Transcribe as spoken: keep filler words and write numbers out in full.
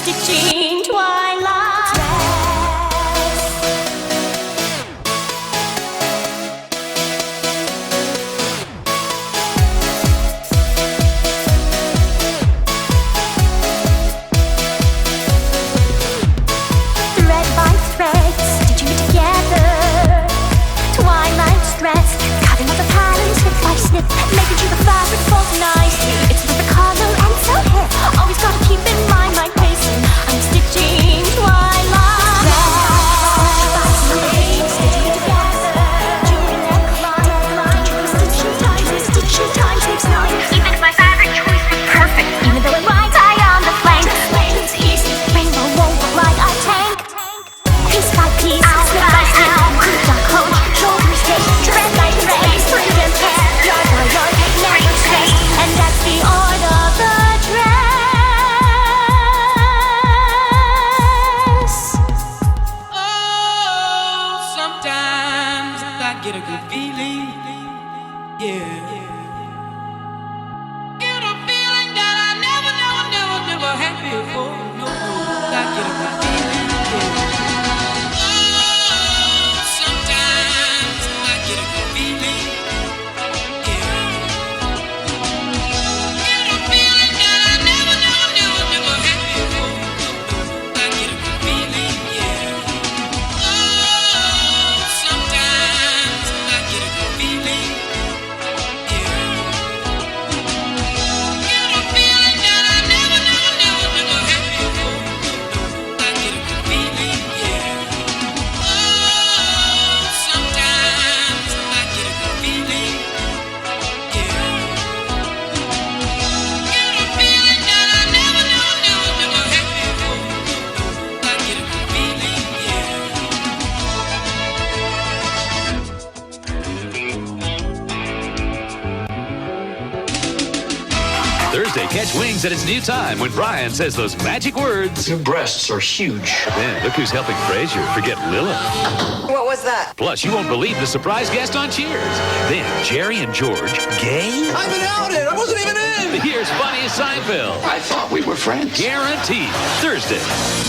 stitching twilight dress. Thread by thread, stitching it together. Twilight's dress, cutting up the pattern snip by snip, making sure the fabric falls nicely. It's with the color and so hip. Always gotta keep in mind my pacing. I'm stitching twilight dress. Stitching it together. Doing neckline, stitching time, stitching time takes nine. Even if my fabric choice was perfect, even though it might tie on the flank, it's easy. Rainbow won't look like a tank. Piece by piece, snip by snip, coat by coat, shoulder stitch, thread by thread, spring and tear, yard by yard, never stretch, and that's the art of the dress. Oh, sometimes I get a good feeling, yeah. Get a feeling that I never, never, never, never had before. No, no, I get a good feeling, yeah. Oh, sometimes I get a good feeling, yeah. Get a feeling that I never, never, never, never had before. No, no, I get a good feeling, yeah. Oh, sometimes I get a good feeling, yeah. Get a feeling that I never, never, never, never had before. No, no, I get a good feeling, yeah. Oh, sometimes I get a good feeling, yeah. Get a feeling that I never, never, never, never had before. No, no, I get a good feeling, yeah. Thursday, catch Wings at its new time when Brian says those magic words. Your breasts are huge. Then look who's helping Frasier forget Lilith. What was that? Plus, you won't believe the surprise guest on Cheers. Then Jerry and George, gay? I've been outed. I wasn't even in. Here's funniest Seinfeld. I thought we were friends. Guaranteed. Thursday.